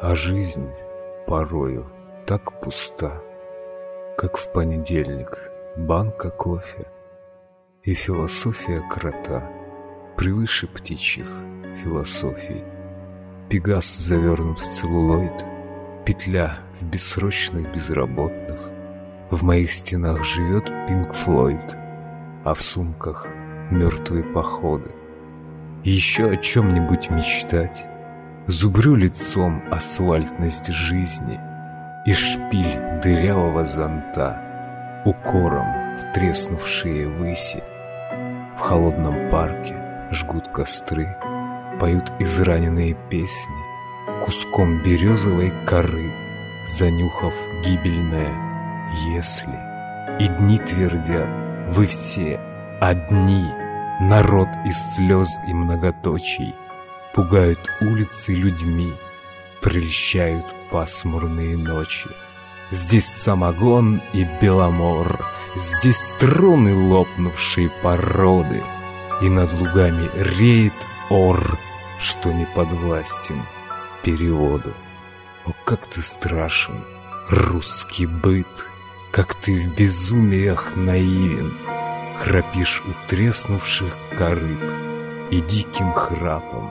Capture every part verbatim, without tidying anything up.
А жизнь порою так пуста, как в понедельник банка кофе и философия крота превыше птичьих философий. Пегас завернут в целлулоид, петля в бессрочных безработных. В моих стенах живет Пинк Флойд, а в сумках мертвые походы. Еще о чем-нибудь мечтать, зубрю лицом асфальтность жизни и шпиль дырявого зонта укором в треснувшие выси. В холодном парке жгут костры, поют израненные песни куском березовой коры, занюхав гибельное «если». И дни твердят: вы все одни, народ из слез и многоточий, пугают улицы людьми, прельщают пасмурные ночи. Здесь самогон и беломор, здесь струны лопнувшей породы, и над лугами реет ор, что не подвластен переводу. О, как ты страшен, русский быт, как ты в безумиях наивен, храпишь у треснувших корыт и диким храпом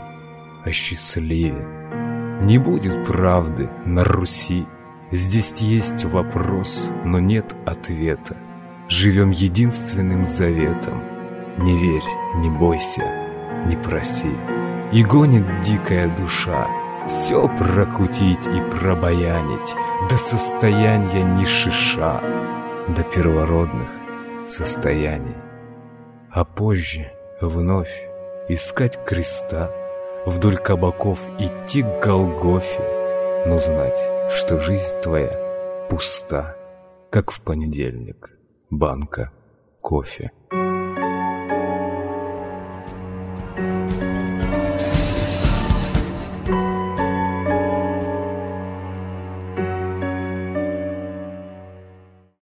осчастливен. Не будет правды на Руси, здесь есть вопрос, но нет ответа. Живем единственным заветом: не верь, не бойся, не проси. И гонит дикая душа все прокутить и пробаянить до состояния ни шиша, до первородных состояний. А позже вновь искать креста, вдоль кабаков идти к Голгофе, но знать, что жизнь твоя пуста, как в понедельник банка кофе.